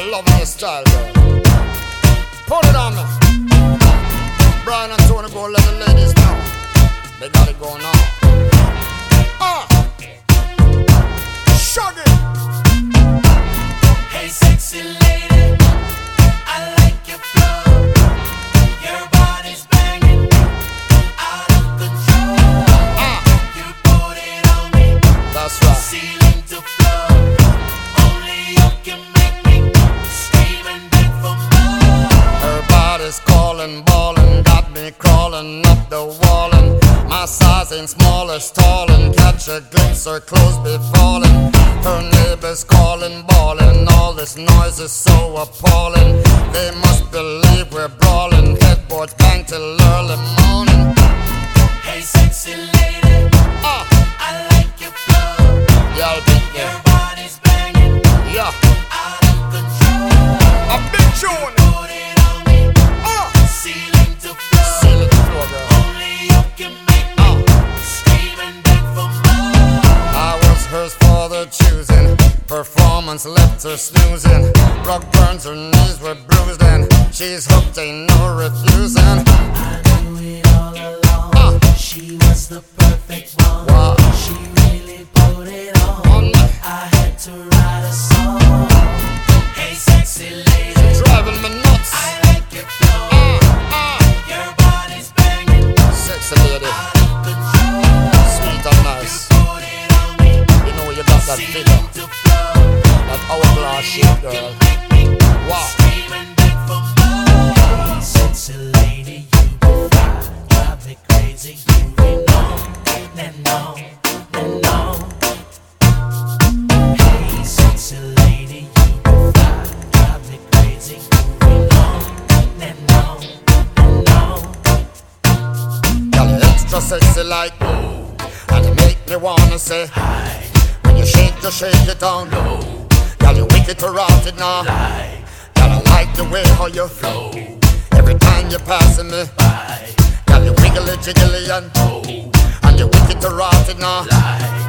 I'm loving your style, girl. Put it on me. Brian and Tony, go let the ladies know. They got it going on. Shug it. Hey, sexy lady, I like your flow. Your body's banging, out of control. You put it on me. That's right. Ceiling to floor. Only you can make me scream and beg for more. Her body's calling, ballin', got me crawling up the wall. And my size ain't small or tallin'. Catch a glimpse, her clothes be fallin'. Her neighbors calling, bawling. All this noise is so appalling. They must believe we're brawling. Headboards bang till early morning. Hey, sexy lady, I like your flow. Yeah, I'll be Your body's banging, yeah, out of control. a big tune. Put it on me, ceiling to floor. Seal it, floor, girl. Only you can make me scream and beg for more. I was hers for the choosing. Performance left her snoozing. Rock burns, her knees were bruised, and she's hooked, ain't no refusing. I knew it all along. She was the perfect one. Wow. She really put it on. On me. I had to write a song. Hey, sexy lady, Driving me nuts. I like your flow. Your body's banging, Sexy lady, out of control. sweet and nice. Put it on me, You know you got that figure, ceiling to floor. that hourglass shape, girl. Make me Wow. scream and beg for more. Hey, sexy lady, you be fly, drive me crazy. You be on and on and on. Hey, sexy lady, you be fly, drive me crazy. You be on and on and on. Girl, you extra sexy like ooh, and you make me wanna say Hi, when you shake it down low. Girl, you wicked to rot it now. lie, Girl, I like the way how you flow. Every time you're passing me, bye, girl, you wiggly jiggly and oh, and you wicked to rot it now. lie.